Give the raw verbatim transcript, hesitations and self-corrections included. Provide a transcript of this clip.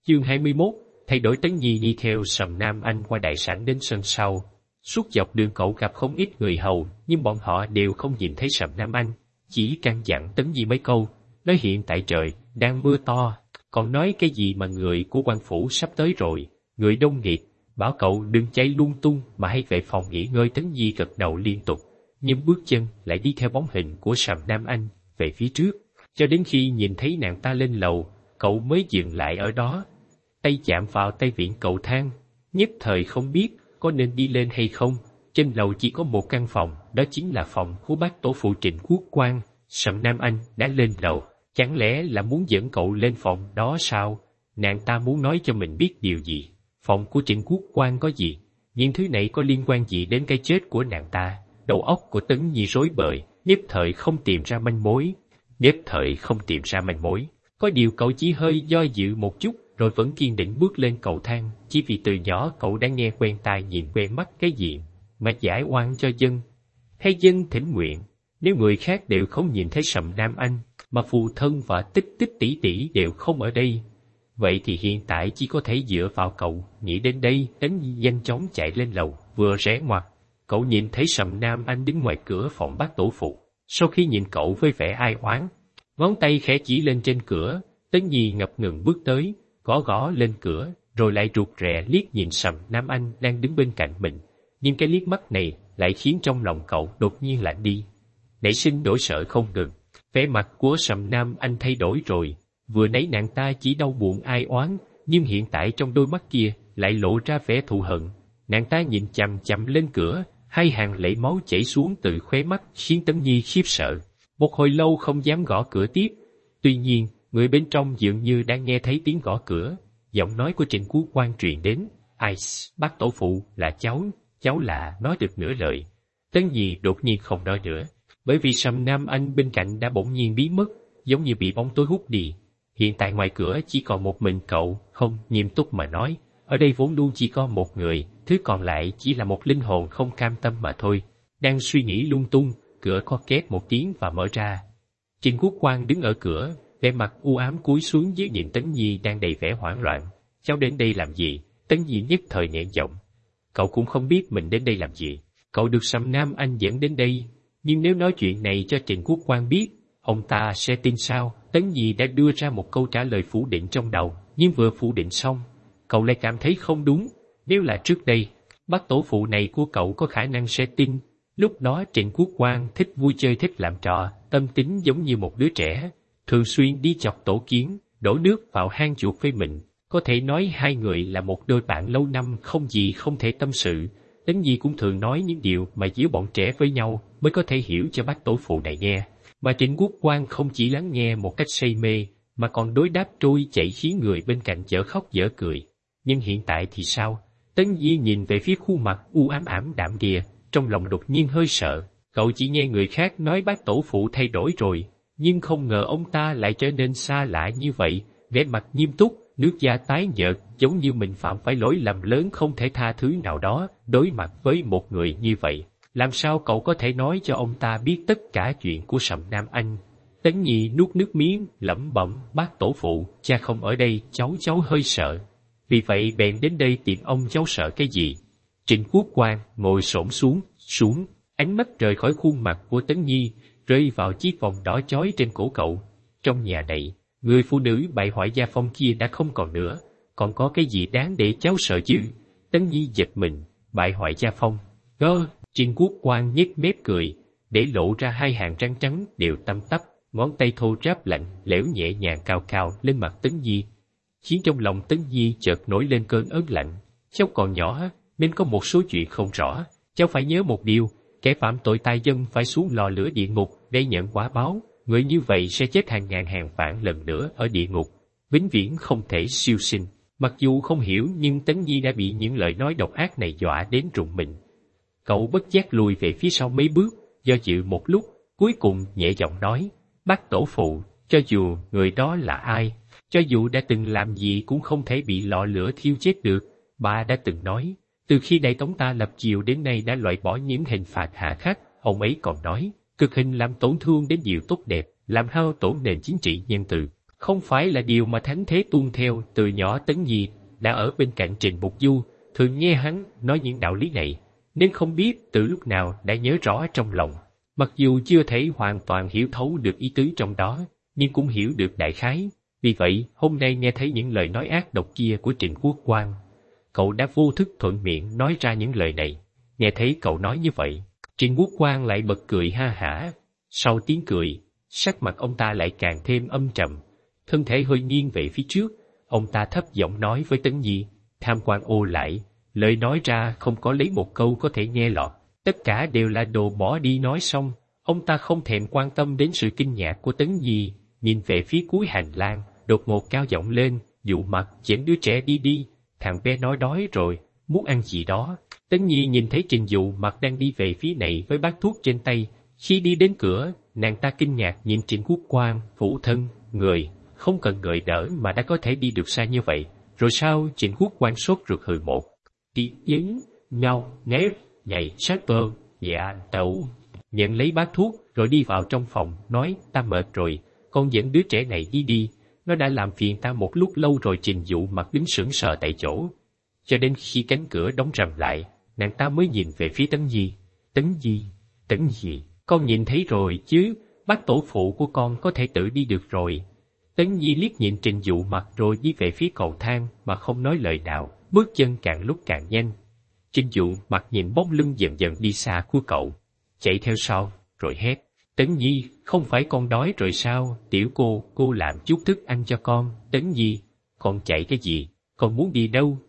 Chương hai mươi mốt, thay đổi. Tấn Nhi đi theo Sầm Nam Anh qua đại sảnh đến sân sau. Suốt dọc đường cậu gặp không ít người hầu, nhưng bọn họ đều không nhìn thấy Sầm Nam Anh, chỉ căn dặn Tấn Nhi mấy câu, nói hiện tại trời đang mưa to, còn nói cái gì mà người của quan phủ sắp tới rồi, người đông nghịt, bảo cậu đừng chạy lung tung mà hãy về phòng nghỉ ngơi. Tấn Nhi gật đầu liên tục, nhưng bước chân lại đi theo bóng hình của Sầm Nam Anh về phía trước, cho đến khi nhìn thấy nàng ta lên lầu, cậu mới dừng lại ở đó, tay chạm vào tay vịn cầu thang, nhất thời không biết có nên đi lên hay không. Trên lầu chỉ có một căn phòng, đó chính là phòng của bác tổ phụ Trịnh Quốc Quang. Sầm Nam Anh đã lên lầu, chẳng lẽ là muốn dẫn cậu lên phòng đó sao? Nàng ta muốn nói cho mình biết điều gì? Phòng của Trịnh Quốc Quang có gì? Những thứ này có liên quan gì đến cái chết của nàng ta? Đầu óc của Tấn Nhi rối bời, nhất thời không tìm ra manh mối. Nhất thời không tìm ra manh mối. Có điều cậu chỉ hơi do dự một chút, rồi vẫn kiên định bước lên cầu thang, chỉ vì từ nhỏ cậu đã nghe quen tai nhìn quen mắt cái gì mà giải oan cho dân, hay dân thỉnh nguyện. Nếu người khác đều không nhìn thấy Sầm Nam Anh, mà phụ thân và Tích Tích tỷ tỷ đều không ở đây, vậy thì hiện tại chỉ có thể dựa vào cậu. Nghĩ đến đây, Tấn Nhi nhanh chóng chạy lên lầu, vừa rẽ ngoặt, cậu nhìn thấy Sầm Nam Anh đứng ngoài cửa phòng bác tổ phụ. Sau khi nhìn cậu với vẻ ai oán, ngón tay khẽ chỉ lên trên cửa, Tấn Nhi ngập ngừng bước tới, gõ gõ lên cửa, rồi lại rụt rè liếc nhìn Sầm Nam Anh đang đứng bên cạnh mình. Nhưng cái liếc mắt này lại khiến trong lòng cậu đột nhiên lạnh đi, nảy sinh nỗi sợ không ngừng. Vẻ mặt của Sầm Nam Anh thay đổi rồi, vừa nãy nàng ta chỉ đau buồn ai oán, nhưng hiện tại trong đôi mắt kia lại lộ ra vẻ thù hận. Nàng ta nhìn chằm chằm lên cửa, hai hàng lệ máu chảy xuống từ khóe mắt khiến Tấn Nhi khiếp sợ. Một hồi lâu không dám gõ cửa tiếp. Tuy nhiên, người bên trong dường như đang nghe thấy tiếng gõ cửa. Giọng nói của Trịnh Quốc Quang truyền đến. Ai, bác tổ phụ, là cháu, cháu là. Nói được nửa lời, Tấn Nhi đột nhiên không nói nữa, bởi vì Sầm Nam Anh bên cạnh đã bỗng nhiên biến mất, giống như bị bóng tối hút đi. Hiện tại ngoài cửa chỉ còn một mình cậu. Không, nghiêm túc mà nói, ở đây vốn luôn chỉ có một người, thứ còn lại chỉ là một linh hồn không cam tâm mà thôi. Đang suy nghĩ lung tung, cửa có két một tiếng và mở ra. Trịnh Quốc Quang đứng ở cửa, vẻ mặt u ám cúi xuống dưới nhìn Tấn Nhi đang đầy vẻ hoảng loạn. Cháu đến đây làm gì? Tấn Nhi nhất thời nghẹn giọng. Cậu cũng không biết mình đến đây làm gì. Cậu được Sầm Nam Anh dẫn đến đây, nhưng nếu nói chuyện này cho Trịnh Quốc Quang biết, ông ta sẽ tin sao? Tấn Nhi đã đưa ra một câu trả lời phủ định trong đầu, nhưng vừa phủ định xong, cậu lại cảm thấy không đúng. Nếu là trước đây, bác tổ phụ này của cậu có khả năng sẽ tin. Lúc đó Trịnh Quốc Quang thích vui chơi, thích làm trò, tâm tính giống như một đứa trẻ, thường xuyên đi chọc tổ kiến, đổ nước vào hang chuột với mình. Có thể nói hai người là một đôi bạn lâu năm không gì không thể tâm sự. Tấn Nhi cũng thường nói những điều mà giữa bọn trẻ với nhau mới có thể hiểu cho bác tổ phụ này nghe. Mà Trịnh Quốc Quang không chỉ lắng nghe một cách say mê, mà còn đối đáp trôi chảy khiến người bên cạnh dở khóc dở cười. Nhưng hiện tại thì sao? Tấn Nhi nhìn về phía khuôn mặt u ám ảm đạm kia, trong lòng đột nhiên hơi sợ. Cậu chỉ nghe người khác nói bác tổ phụ thay đổi rồi, nhưng không ngờ ông ta lại trở nên xa lạ như vậy, vẻ mặt nghiêm túc, nước da tái nhợt, giống như mình phạm phải lỗi lầm lớn không thể tha thứ nào đó. Đối mặt với một người như vậy, làm sao cậu có thể nói cho ông ta biết tất cả chuyện của Sầm Nam Anh? Tấn Nhi nuốt nước miếng, lẩm bẩm, bác tổ phụ, cha không ở đây, cháu cháu hơi sợ. Vì vậy bèn đến đây tìm ông. Cháu sợ cái gì? Trịnh Quốc Quang ngồi xổm xuống, xuống, ánh mắt rời khỏi khuôn mặt của Tấn Nhi, rơi vào chiếc vòng đỏ chói trên cổ cậu. Trong nhà này, người phụ nữ bại hoại gia phong kia đã không còn nữa, còn có cái gì đáng để cháu sợ chứ? Tấn Nhi giật mình, bại hoại gia phong. Gơ, Trịnh Quốc Quang nhếch mép cười, để lộ ra hai hàng răng trắng đều tăm tắp, ngón tay thô ráp lạnh lẽo nhẹ nhàng cào cào lên mặt Tấn Nhi, khiến trong lòng Tấn Nhi chợt nổi lên cơn ớn lạnh. Cháu còn nhỏ nên có một số chuyện không rõ, cháu phải nhớ một điều, kẻ phạm tội tai dân phải xuống lò lửa địa ngục để nhận quả báo. Người như vậy sẽ chết hàng ngàn hàng vạn lần nữa ở địa ngục, vĩnh viễn không thể siêu sinh. Mặc dù không hiểu, nhưng Tấn Nhi đã bị những lời nói độc ác này dọa đến rùng mình. Cậu bất giác lùi về phía sau mấy bước, do dự một lúc, cuối cùng nhẹ giọng nói, bác tổ phụ, cho dù người đó là ai, cho dù đã từng làm gì cũng không thể bị lò lửa thiêu chết được. Bà đã từng nói, từ khi Đại Tống ta lập triều đến nay đã loại bỏ những hình phạt hạ khắc. Ông ấy còn nói, cực hình làm tổn thương đến điều tốt đẹp, làm hao tổn nền chính trị nhân từ. Không phải là điều mà Thánh Thế tuân theo. Từ nhỏ Tấn Nhi đã ở bên cạnh Trình Mục Du, thường nghe hắn nói những đạo lý này, nên không biết từ lúc nào đã nhớ rõ trong lòng. Mặc dù chưa thể hoàn toàn hiểu thấu được ý tứ trong đó, nhưng cũng hiểu được đại khái. Vì vậy, hôm nay nghe thấy những lời nói ác độc kia của Trịnh Quốc Quang, cậu đã vô thức thuận miệng nói ra những lời này. Nghe thấy cậu nói như vậy, Trịnh Quốc Quang lại bật cười ha hả. Sau tiếng cười, sắc mặt ông ta lại càng thêm âm trầm, thân thể hơi nghiêng về phía trước. Ông ta thấp giọng nói với Tấn Nhi, tham quan ô lại, lời nói ra không có lấy một câu có thể nghe lọt, tất cả đều là đồ bỏ đi. Nói xong, ông ta không thèm quan tâm đến sự kinh ngạc của Tấn Nhi, nhìn về phía cuối hành lang, đột ngột cao giọng lên, dụ Mặt dẫn đứa trẻ đi đi, thằng bé nói đói rồi, muốn ăn gì đó. Tấn Nhi nhìn thấy Trình Dụ Mặt đang đi về phía này với bát thuốc trên tay. Khi đi đến cửa, nàng ta kinh ngạc nhìn Trịnh Quốc Quang, phụ thân, người, không cần người đỡ mà đã có thể đi được xa như vậy. Rồi sao? Trịnh Quốc Quang sốt ruột hừ một đi dính, nhau, nếp, nhảy, sát bơ, dạ, tẩu. Nhận lấy bát thuốc, rồi đi vào trong phòng, nói, ta mệt rồi, con dẫn đứa trẻ này đi đi, nó đã làm phiền ta một lúc lâu rồi. Trình Dụ Mặt đứng sững sờ tại chỗ, cho đến khi cánh cửa đóng rầm lại, nàng ta mới nhìn về phía Tấn Nhi. Tấn Nhi, Tấn Nhi, con nhìn thấy rồi chứ, bác tổ phụ của con có thể tự đi được rồi. Tấn Nhi liếc nhìn Trình Dụ Mặt rồi đi về phía cầu thang mà không nói lời nào, bước chân càng lúc càng nhanh. Trình Dụ Mặt nhìn bóng lưng dần dần đi xa của cậu, chạy theo sau, rồi hét, Tấn Nhi, không phải con đói rồi sao? Tiểu cô, cô làm chút thức ăn cho con. Tấn Nhi, con chạy cái gì? Con muốn đi đâu?